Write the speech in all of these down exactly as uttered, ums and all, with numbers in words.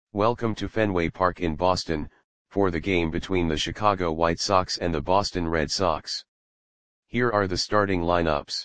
Welcome to Fenway Park in Boston, for the game between the Chicago White Sox and the Boston Red Sox. Here are the starting lineups.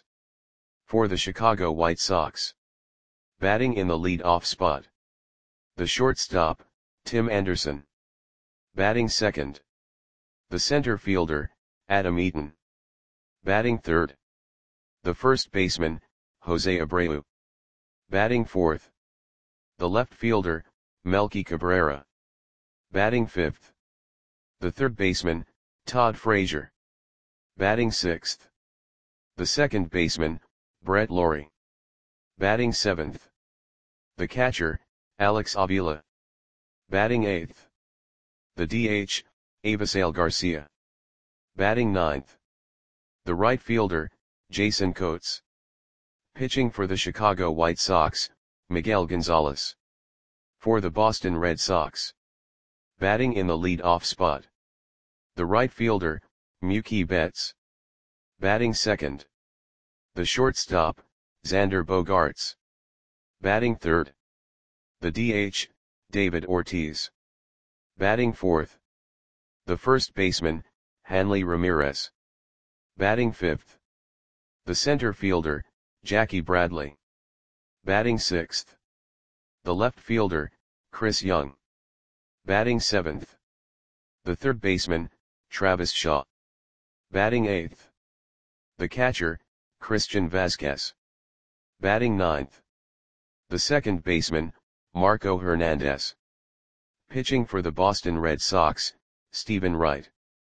For the Chicago White Sox. Batting in the lead-off spot. The shortstop, Tim Anderson. Batting second. The center fielder, Adam Eaton. Batting third. The first baseman, Jose Abreu. Batting fourth. The left fielder, Melky Cabrera. Batting fifth. The third baseman, Todd Frazier. Batting sixth. The second baseman, Brett Lawrie. Batting seventh. The catcher, Alex Avila. Batting eighth. The D H, Avisail Garcia. Batting ninth. The right fielder, Jason Coates. Pitching for the Chicago White Sox, Miguel Gonzalez. For the Boston Red Sox. Batting in the lead-off spot. The right fielder, Mookie Betts. Batting second. The shortstop, Xander Bogaerts. Batting third. The D H, David Ortiz. Batting fourth. The first baseman, Hanley Ramirez. Batting fifth. The center fielder, Jackie Bradley. Batting sixth. The left fielder, Chris Young. Batting seventh. The third baseman, Travis Shaw. Batting eighth. The catcher, Christian Vazquez. Batting ninth. The second baseman, Marco Hernandez. Pitching for the Boston Red Sox, Stephen Wright.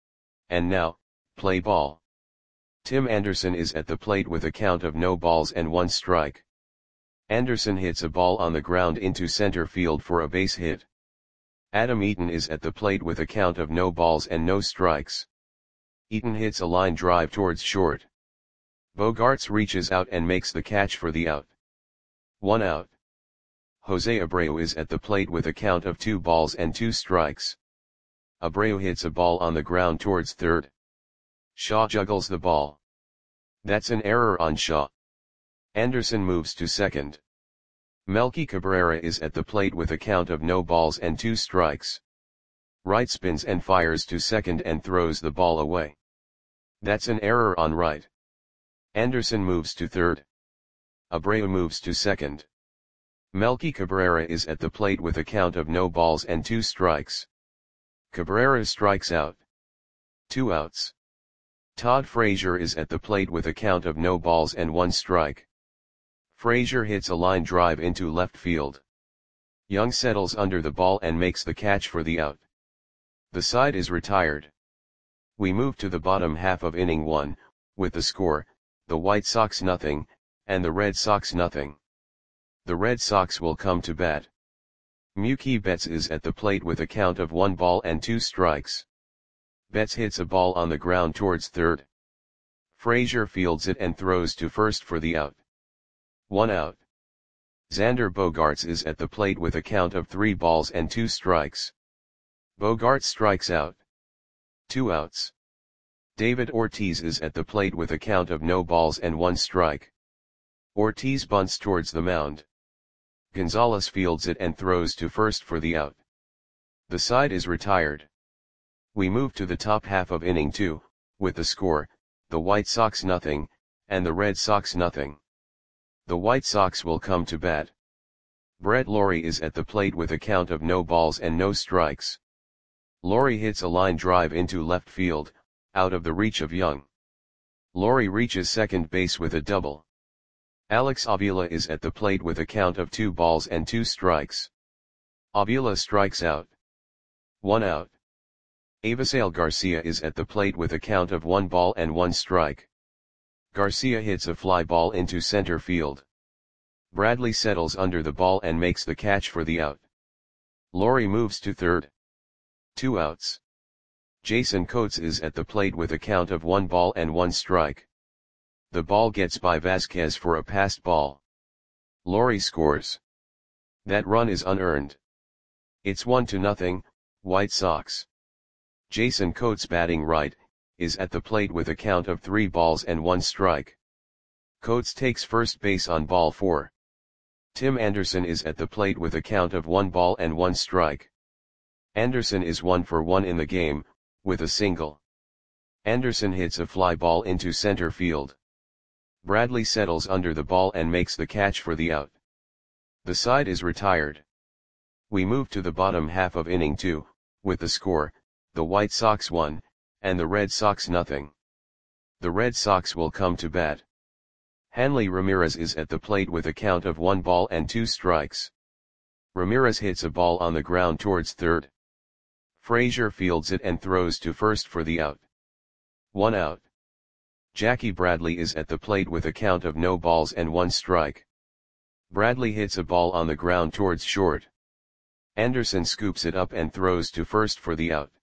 And now, play ball. Tim Anderson is at the plate with a count of no balls and one strike. Anderson hits a ball on the ground into center field for a base hit. Adam Eaton is at the plate with a count of no balls and no strikes. Eaton hits a line drive towards short. Bogaerts reaches out and makes the catch for the out. One out. Jose Abreu is at the plate with a count of two balls and two strikes. Abreu hits a ball on the ground towards third. Shaw juggles the ball. That's an error on Shaw. Anderson moves to second. Melky Cabrera is at the plate with a count of no balls and two strikes. Wright spins and fires to second and throws the ball away. That's an error on Wright. Anderson moves to third. Abreu moves to second. Melky Cabrera is at the plate with a count of no balls and two strikes. Cabrera strikes out. Two outs. Todd Frazier is at the plate with a count of no balls and one strike. Frazier hits a line drive into left field. Young settles under the ball and makes the catch for the out. The side is retired. We move to the bottom half of inning one, with the score, the White Sox nothing, and the Red Sox nothing. The Red Sox will come to bat. Mookie Betts is at the plate with a count of one ball and two strikes. Betts hits a ball on the ground towards third. Frazier fields it and throws to first for the out. One out. Xander Bogaerts is at the plate with a count of three balls and two strikes. Bogaerts strikes out. Two outs. David Ortiz is at the plate with a count of no balls and one strike. Ortiz bunts towards the mound. Gonzalez fields it and throws to first for the out. The side is retired. We move to the top half of inning two, with the score, the White Sox nothing, and the Red Sox nothing. The White Sox will come to bat. Brett Lawrie is at the plate with a count of no balls and no strikes. Lawrie hits a line drive into left field, out of the reach of Young. Lawrie reaches second base with a double. Alex Avila is at the plate with a count of two balls and two strikes. Avila strikes out. One out. Avisail Garcia is at the plate with a count of one ball and one strike. Garcia hits a fly ball into center field. Bradley settles under the ball and makes the catch for the out. Lawrie moves to third. Two outs. Jason Coates is at the plate with a count of one ball and one strike. The ball gets by Vazquez for a passed ball. Lawrie scores. That run is unearned. It's one to nothing, White Sox. Jason Coates, batting right, is at the plate with a count of three balls and one strike. Coates takes first base on ball four. Tim Anderson is at the plate with a count of one ball and one strike. Anderson is one for one in the game, with a single. Anderson hits a fly ball into center field. Bradley settles under the ball and makes the catch for the out. The side is retired. We move to the bottom half of inning two, with the score, the White Sox one, and the Red Sox nothing. The Red Sox will come to bat. Hanley Ramirez is at the plate with a count of one ball and two strikes. Ramirez hits a ball on the ground towards third. Frazier fields it and throws to first for the out. One out. Jackie Bradley is at the plate with a count of no balls and one strike. Bradley hits a ball on the ground towards short. Anderson scoops it up and throws to first for the out.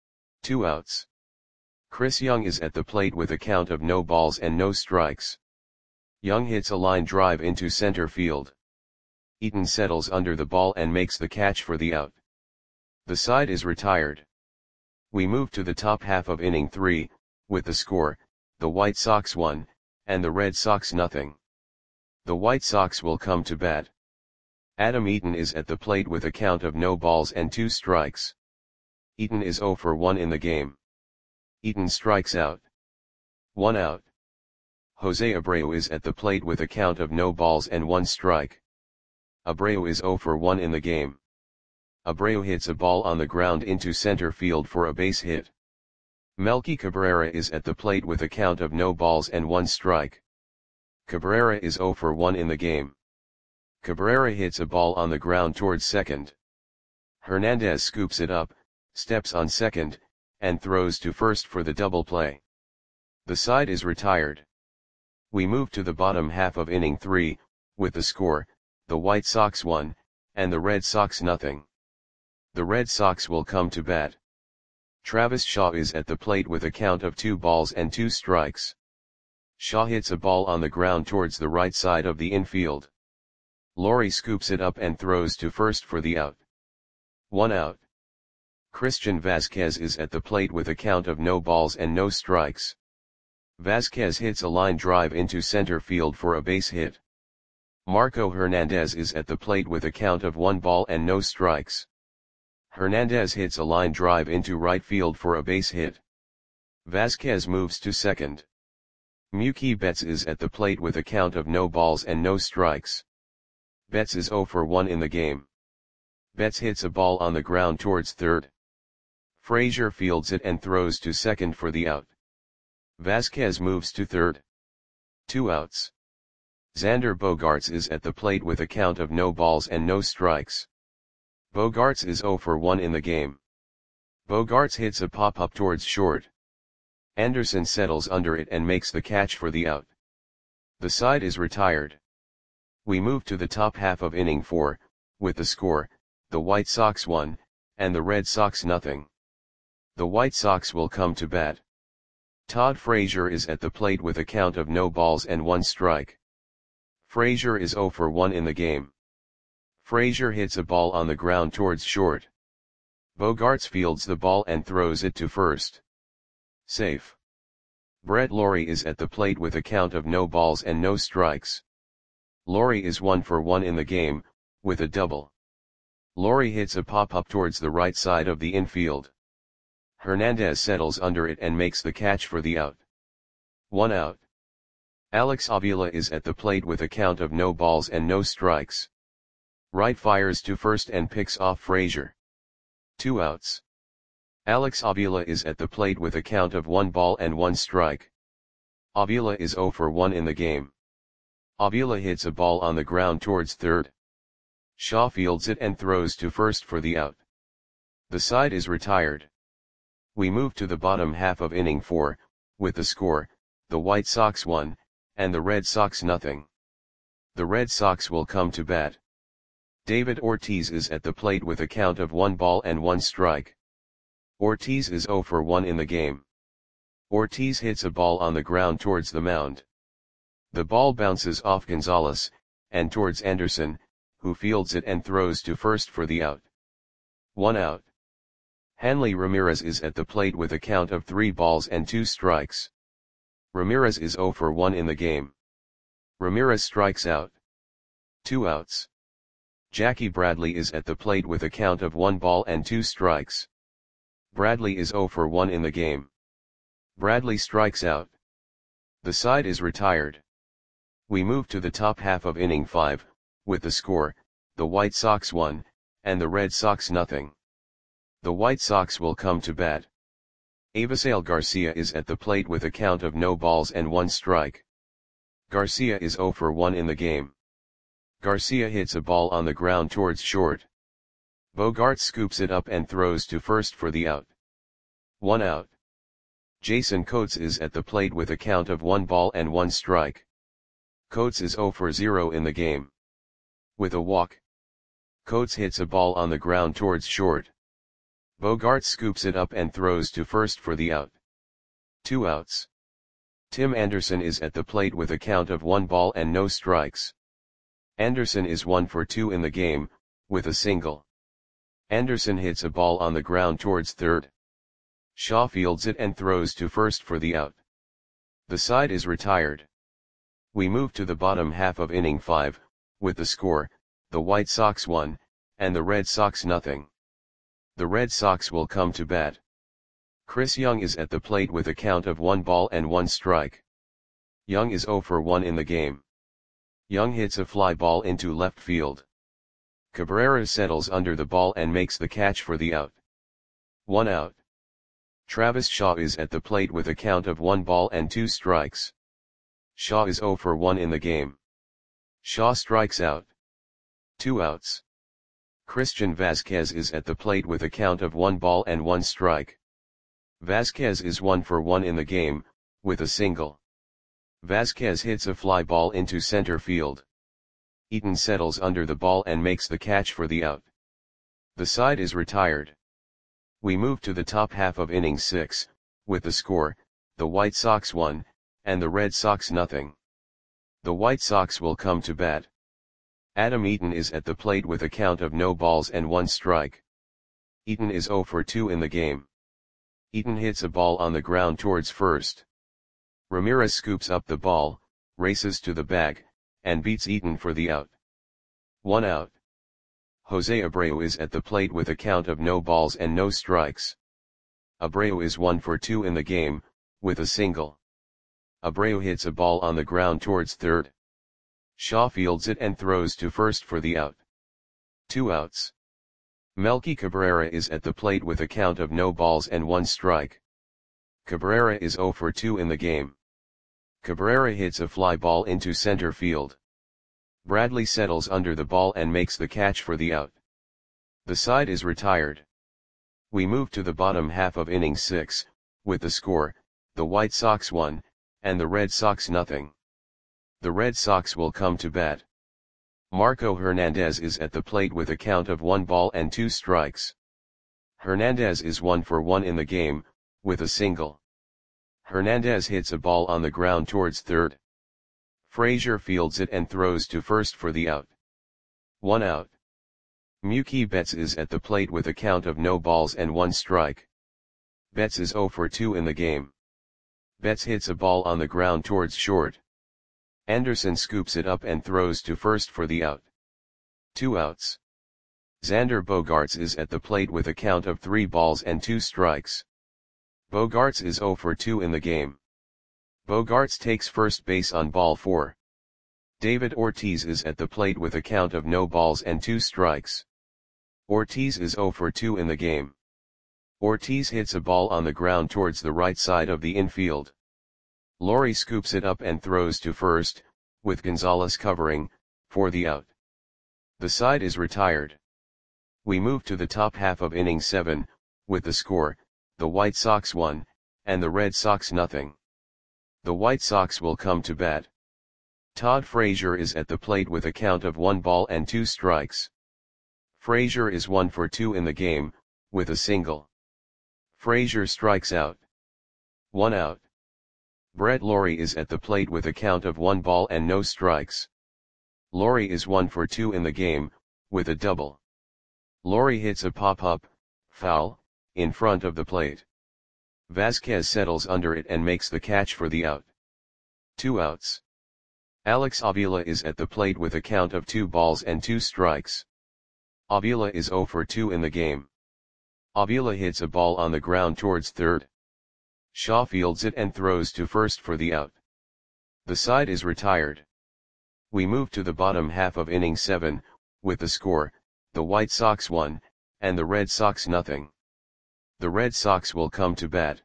Two outs. Chris Young is at the plate with a count of no balls and no strikes. Young hits a line drive into center field. Eaton settles under the ball and makes the catch for the out. The side is retired. We move to the top half of inning three, with the score, the White Sox one, and the Red Sox nothing. The White Sox will come to bat. Adam Eaton is at the plate with a count of no balls and two strikes. Eaton is zero for one in the game. Eaton strikes out. One out. Jose Abreu is at the plate with a count of no balls and one strike. Abreu is zero for one in the game. Abreu hits a ball on the ground into center field for a base hit. Melky Cabrera is at the plate with a count of no balls and one strike. Cabrera is zero for one in the game. Cabrera hits a ball on the ground towards second. Hernandez scoops it up, steps on second, and throws to first for the double play. The side is retired. We move to the bottom half of inning three, with the score, the White Sox one, and the Red Sox nothing. The Red Sox will come to bat. Travis Shaw is at the plate with a count of two balls and two strikes. Shaw hits a ball on the ground towards the right side of the infield. Laurie scoops it up and throws to first for the out. One out. Christian Vasquez is at the plate with a count of no balls and no strikes. Vasquez hits a line drive into center field for a base hit. Marco Hernandez is at the plate with a count of one ball and no strikes. Hernandez hits a line drive into right field for a base hit. Vasquez moves to second. Mookie Betts is at the plate with a count of no balls and no strikes. Betts is zero for one in the game. Betts hits a ball on the ground towards third. Frazier fields it and throws to second for the out. Vasquez moves to third. Two outs. Xander Bogaerts is at the plate with a count of no balls and no strikes. Bogaerts is zero for one in the game. Bogaerts hits a pop-up towards short. Anderson settles under it and makes the catch for the out. The side is retired. We move to the top half of inning four, with the score, the White Sox one, and the Red Sox nothing. The White Sox will come to bat. Todd Frazier is at the plate with a count of no balls and one strike. Frazier is zero for one in the game. Frazier hits a ball on the ground towards short. Bogaerts fields the ball and throws it to first. Safe. Brett Lawrie is at the plate with a count of no balls and no strikes. Lawrie is one for one in the game, with a double. Lawrie hits a pop-up towards the right side of the infield. Hernandez settles under it and makes the catch for the out. One out. Alex Avila is at the plate with a count of no balls and no strikes. Wright fires to first and picks off Frazier. Two outs. Alex Avila is at the plate with a count of one ball and one strike. Avila is zero for one in the game. Avila hits a ball on the ground towards third. Shaw fields it and throws to first for the out. The side is retired. We move to the bottom half of inning four, with the score, the White Sox one, and the Red Sox nothing. The Red Sox will come to bat. David Ortiz is at the plate with a count of one ball and one strike. Ortiz is zero for one in the game. Ortiz hits a ball on the ground towards the mound. The ball bounces off Gonzalez, and towards Anderson, who fields it and throws to first for the out. One out. Hanley Ramirez is at the plate with a count of three balls and two strikes. Ramirez is zero for one in the game. Ramirez strikes out. Two outs. Jackie Bradley is at the plate with a count of one ball and two strikes. Bradley is zero for one in the game. Bradley strikes out. The side is retired. We move to the top half of inning five, with the score, the White Sox one, and the Red Sox nothing. The White Sox will come to bat. Avisail Garcia is at the plate with a count of no balls and one strike. Garcia is zero for one in the game. Garcia hits a ball on the ground towards short. Bogaerts scoops it up and throws to first for the out. One out. Jason Coates is at the plate with a count of one ball and one strike. Coates is zero for zero in the game. With a walk. Coates hits a ball on the ground towards short. Bogaerts scoops it up and throws to first for the out. Two outs. Tim Anderson is at the plate with a count of one ball and no strikes. Anderson is one for two in the game, with a single. Anderson hits a ball on the ground towards third. Shaw fields it and throws to first for the out. The side is retired. We move to the bottom half of inning five, with the score, the White Sox one, and the Red Sox nothing. The Red Sox will come to bat. Chris Young is at the plate with a count of one ball and one strike. Young is zero for one in the game. Young hits a fly ball into left field. Cabrera settles under the ball and makes the catch for the out. One out. Travis Shaw is at the plate with a count of one ball and two strikes. Shaw is zero for one in the game. Shaw strikes out. Two outs. Christian Vasquez is at the plate with a count of one ball and one strike. Vasquez is one for one in the game, with a single. Vasquez hits a fly ball into center field. Eaton settles under the ball and makes the catch for the out. The side is retired. We move to the top half of inning six, with the score, the White Sox one, and the Red Sox nothing. The White Sox will come to bat. Adam Eaton is at the plate with a count of no balls and one strike. Eaton is zero for two in the game. Eaton hits a ball on the ground towards first. Ramirez scoops up the ball, races to the bag, and beats Eaton for the out. One out. Jose Abreu is at the plate with a count of no balls and no strikes. Abreu is one for two in the game, with a single. Abreu hits a ball on the ground towards third. Shaw fields it and throws to first for the out. Two outs. Melky Cabrera is at the plate with a count of no balls and one strike. Cabrera is zero for two in the game. Cabrera hits a fly ball into center field. Bradley settles under the ball and makes the catch for the out. The side is retired. We move to the bottom half of inning six, with the score, the White Sox one, and the Red Sox nothing. The Red Sox will come to bat. Marco Hernandez is at the plate with a count of one ball and two strikes. Hernandez is one for one in the game, with a single. Hernandez hits a ball on the ground towards third. Frazier fields it and throws to first for the out. One out. Mookie Betts is at the plate with a count of no balls and one strike. Betts is zero for two in the game. Betts hits a ball on the ground towards short. Anderson scoops it up and throws to first for the out. Two outs. Xander Bogaerts is at the plate with a count of three balls and two strikes. Bogaerts is zero for two in the game. Bogaerts takes first base on ball four. David Ortiz is at the plate with a count of no balls and two strikes. Ortiz is zero for two in the game. Ortiz hits a ball on the ground towards the right side of the infield. Laurie scoops it up and throws to first, with Gonzalez covering, for the out. The side is retired. We move to the top half of inning seven, with the score, the White Sox one, and the Red Sox nothing. The White Sox will come to bat. Todd Frazier is at the plate with a count of one ball and two strikes. Frazier is one for two in the game, with a single. Frazier strikes out. One out. Brett Lawrie is at the plate with a count of one ball and no strikes. Lawrie is one for two in the game, with a double. Lawrie hits a pop-up, foul, in front of the plate. Vasquez settles under it and makes the catch for the out. Two outs. Alex Avila is at the plate with a count of two balls and two strikes. Avila is zero for two in the game. Avila hits a ball on the ground towards third. Shaw fields it and throws to first for the out. The side is retired. We move to the bottom half of inning seven, with the score, the White Sox one, and the Red Sox nothing. The Red Sox will come to bat.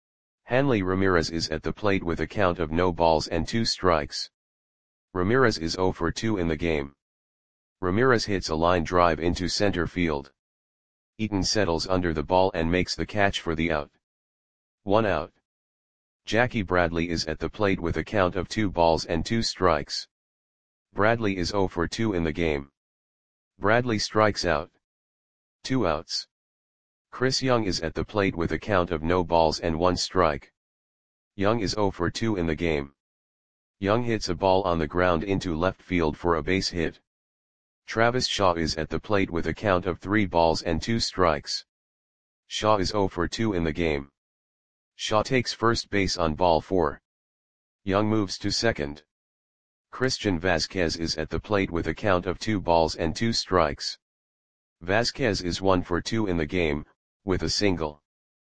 Hanley Ramirez is at the plate with a count of no balls and two strikes. Ramirez is zero for two in the game. Ramirez hits a line drive into center field. Eaton settles under the ball and makes the catch for the out. One out. Jackie Bradley is at the plate with a count of two balls and two strikes. Bradley is zero for two in the game. Bradley strikes out. Two outs. Chris Young is at the plate with a count of no balls and one strike. Young is zero for two in the game. Young hits a ball on the ground into left field for a base hit. Travis Shaw is at the plate with a count of three balls and two strikes. Shaw is zero for two in the game. Shaw takes first base on ball four. Young moves to second. Christian Vasquez is at the plate with a count of two balls and two strikes. Vasquez is one for two in the game, with a single.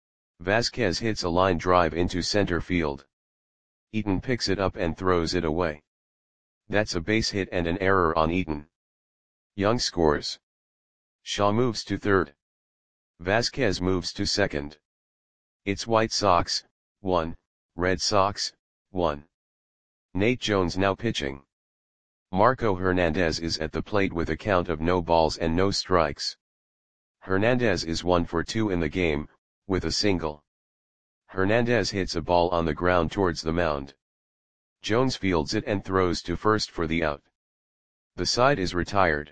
Vasquez hits a line drive into center field. Eaton picks it up and throws it away. That's a base hit and an error on Eaton. Young scores. Shaw moves to third. Vasquez moves to second. It's White Sox, one, Red Sox, one. Nate Jones now pitching. Marco Hernandez is at the plate with a count of no balls and no strikes. Hernandez is one for two in the game, with a single. Hernandez hits a ball on the ground towards the mound. Jones fields it and throws to first for the out. The side is retired.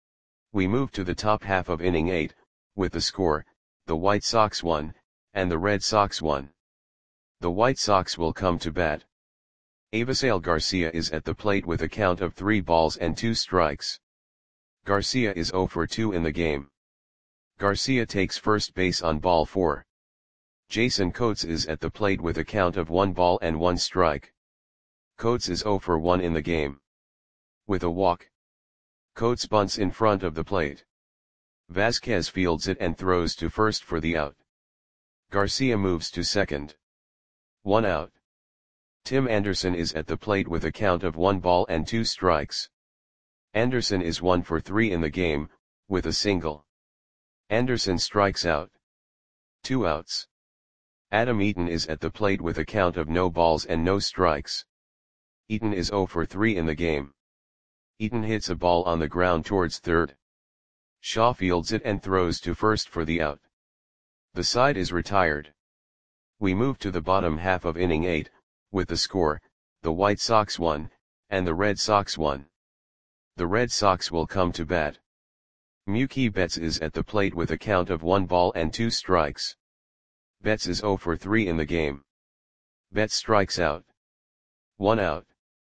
We move to the top half of inning eight, with the score, the White Sox one, and the Red Sox one. The White Sox will come to bat. Avisail Garcia is at the plate with a count of three balls and two strikes. Garcia is zero for two in the game. Garcia takes first base on ball four. Jason Coates is at the plate with a count of one ball and one strike. Coates is zero for one in the game. With a walk. Coates bunts in front of the plate. Vasquez fields it and throws to first for the out. Garcia moves to second. One out. Tim Anderson is at the plate with a count of one ball and two strikes. Anderson is one for three in the game, with a single. Anderson strikes out. Two outs. Adam Eaton is at the plate with a count of no balls and no strikes. Eaton is zero for three in the game. Eaton hits a ball on the ground towards third. Shaw fields it and throws to first for the out. The side is retired. We move to the bottom half of inning eight, with the score, the White Sox one, and the Red Sox one. The Red Sox will come to bat. Mookie Betts is at the plate with a count of one ball and two strikes. Betts is zero for three in the game. Betts strikes out. One out.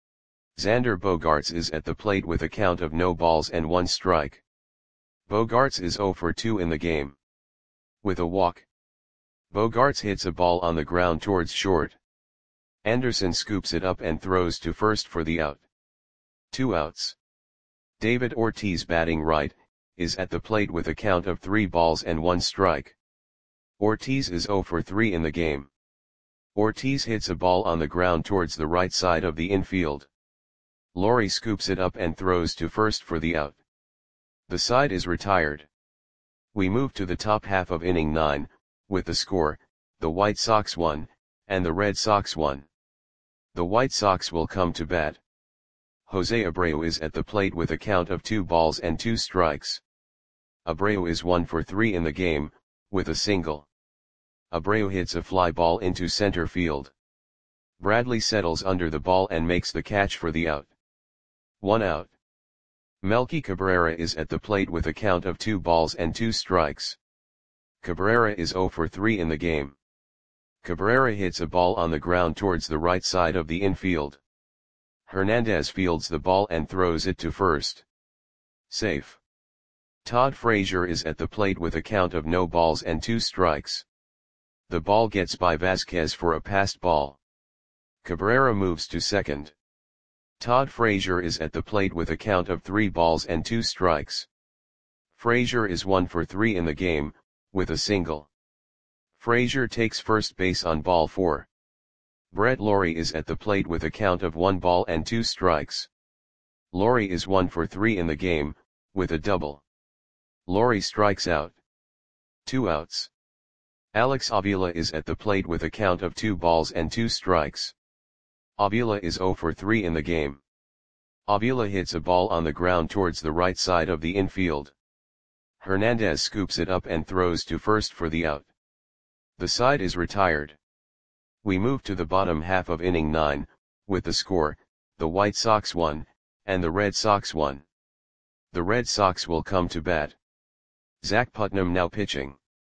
Xander Bogaerts is at the plate with a count of no balls and one strike. Bogaerts is zero for two in the game. With a walk. Bogaerts hits a ball on the ground towards short. Anderson scoops it up and throws to first for the out. Two outs. David Ortiz, batting right, is at the plate with a count of three balls and one strike. Ortiz is zero for three in the game. Ortiz hits a ball on the ground towards the right side of the infield. Laurie scoops it up and throws to first for the out. The side is retired. We move to the top half of inning nine, with the score, the White Sox one, and the Red Sox one. The White Sox will come to bat. Jose Abreu is at the plate with a count of two balls and two strikes. Abreu is one for three in the game, with a single. Abreu hits a fly ball into center field. Bradley settles under the ball and makes the catch for the out. One out. Melky Cabrera is at the plate with a count of two balls and two strikes. Cabrera is zero for three in the game. Cabrera hits a ball on the ground towards the right side of the infield. Hernandez fields the ball and throws it to first. Safe. Todd Frazier is at the plate with a count of no balls and two strikes. The ball gets by Vasquez for a passed ball. Cabrera moves to second. Todd Frazier is at the plate with a count of three balls and two strikes. Frazier is one for three in the game, with a single. Frazier takes first base on ball four. Brett Lawrie is at the plate with a count of one ball and two strikes. Lawrie is one for three in the game, with a double. Lawrie strikes out. Two outs. Alex Avila is at the plate with a count of two balls and two strikes. Avila is zero for three in the game. Avila hits a ball on the ground towards the right side of the infield. Hernandez scoops it up and throws to first for the out. The side is retired. We move to the bottom half of inning nine, with the score, the White Sox one, and the Red Sox one. The Red Sox will come to bat. Zach Putnam now pitching.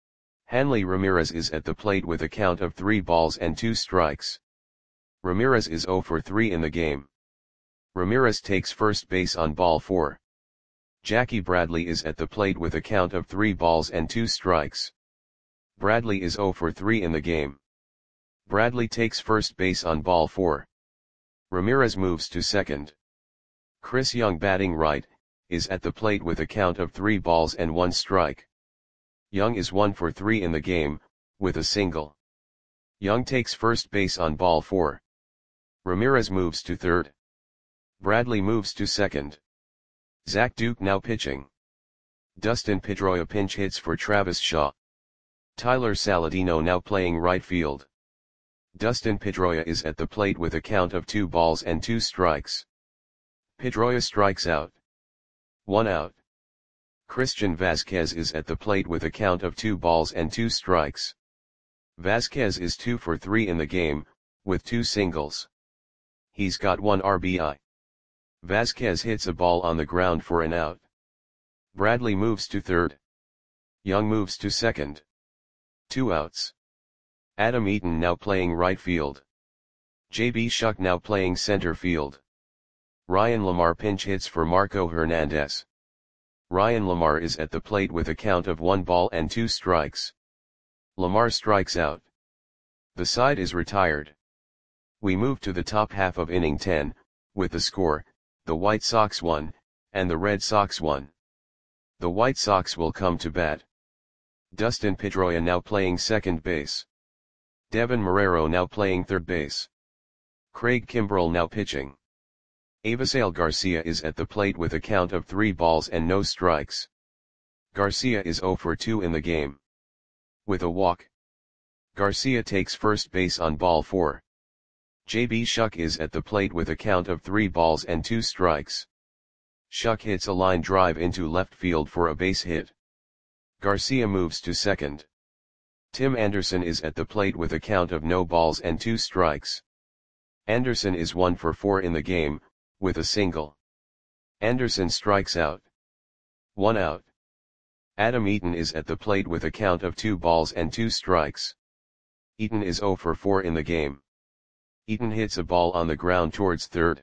Hanley Ramirez is at the plate with a count of three balls and two strikes. Ramirez is zero for three in the game. Ramirez takes first base on ball four. Jackie Bradley is at the plate with a count of three balls and two strikes. Bradley is zero for three in the game. Bradley takes first base on ball four. Ramirez moves to second. Chris Young, batting right, is at the plate with a count of three balls and one strike. Young is one for three in the game, with a single. Young takes first base on ball four. Ramirez moves to third. Bradley moves to second. Zach Duke now pitching. Dustin Pedroia pinch hits for Travis Shaw. Tyler Saladino now playing right field. Dustin Pedroia is at the plate with a count of two balls and two strikes. Pedroia strikes out. One out. Christian Vasquez is at the plate with a count of two balls and two strikes. Vasquez is two for three in the game, with two singles. He's got one R B I. Vasquez hits a ball on the ground for an out. Bradley moves to third. Young moves to second. Two outs. Adam Eaton now playing right field. J B Shuck now playing center field. Ryan Lamar pinch hits for Marco Hernandez. Ryan Lamar is at the plate with a count of one ball and two strikes. Lamar strikes out. The side is retired. We move to the top half of inning ten, with the score, the White Sox one, and the Red Sox one. The White Sox will come to bat. Dustin Pedroia now playing second base. Devin Marrero now playing third base. Craig Kimbrell now pitching. Avisail Garcia is at the plate with a count of three balls and no strikes. Garcia is zero for two in the game. With a walk. Garcia takes first base on ball four. J B Shuck is at the plate with a count of three balls and two strikes. Shuck hits a line drive into left field for a base hit. Garcia moves to second. Tim Anderson is at the plate with a count of no balls and two strikes. Anderson is one for four in the game, with a single. Anderson strikes out. One out. Adam Eaton is at the plate with a count of two balls and two strikes. Eaton is zero for four in the game. Eaton hits a ball on the ground towards third.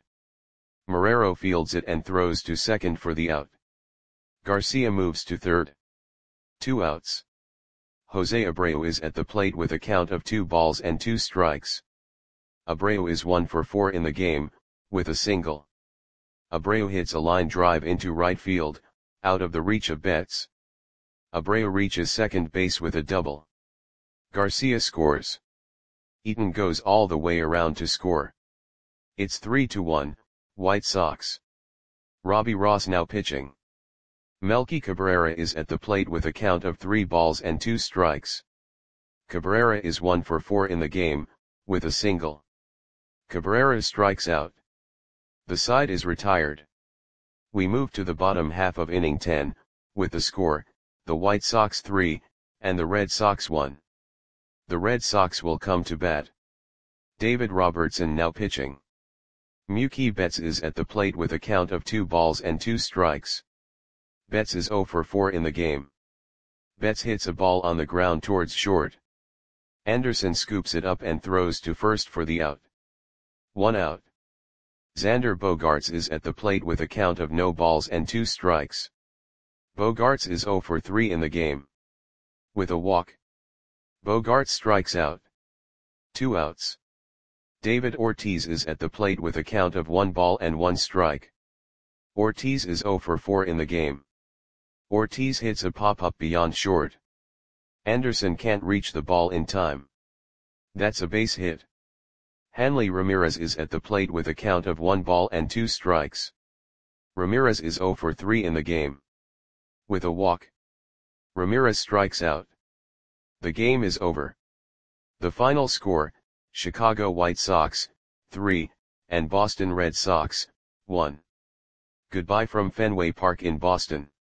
Marrero fields it and throws to second for the out. Garcia moves to third. Two outs. Jose Abreu is at the plate with a count of two balls and two strikes. Abreu is one for four in the game, with a single. Abreu hits a line drive into right field, out of the reach of Betts. Abreu reaches second base with a double. Garcia scores. Eaton goes all the way around to score. It's three to one, White Sox. Robbie Ross now pitching. Melky Cabrera is at the plate with a count of three balls and two strikes. Cabrera is one for four in the game, with a single. Cabrera strikes out. The side is retired. We move to the bottom half of inning ten, with the score, the White Sox three, and the Red Sox one. The Red Sox will come to bat. David Robertson now pitching. Mookie Betts is at the plate with a count of two balls and two strikes. Betts is zero for four in the game. Betts hits a ball on the ground towards short. Anderson scoops it up and throws to first for the out. One out. Xander Bogaerts is at the plate with a count of no balls and two strikes. Bogaerts is zero for three in the game. With a walk. Bogaerts strikes out. Two outs. David Ortiz is at the plate with a count of one ball and one strike. Ortiz is zero for four in the game. Ortiz hits a pop-up beyond short. Anderson can't reach the ball in time. That's a base hit. Hanley Ramirez is at the plate with a count of one ball and two strikes. Ramirez is zero for three in the game. With a walk, Ramirez strikes out. The game is over. The final score, Chicago White Sox, three, and Boston Red Sox, one. Goodbye from Fenway Park in Boston.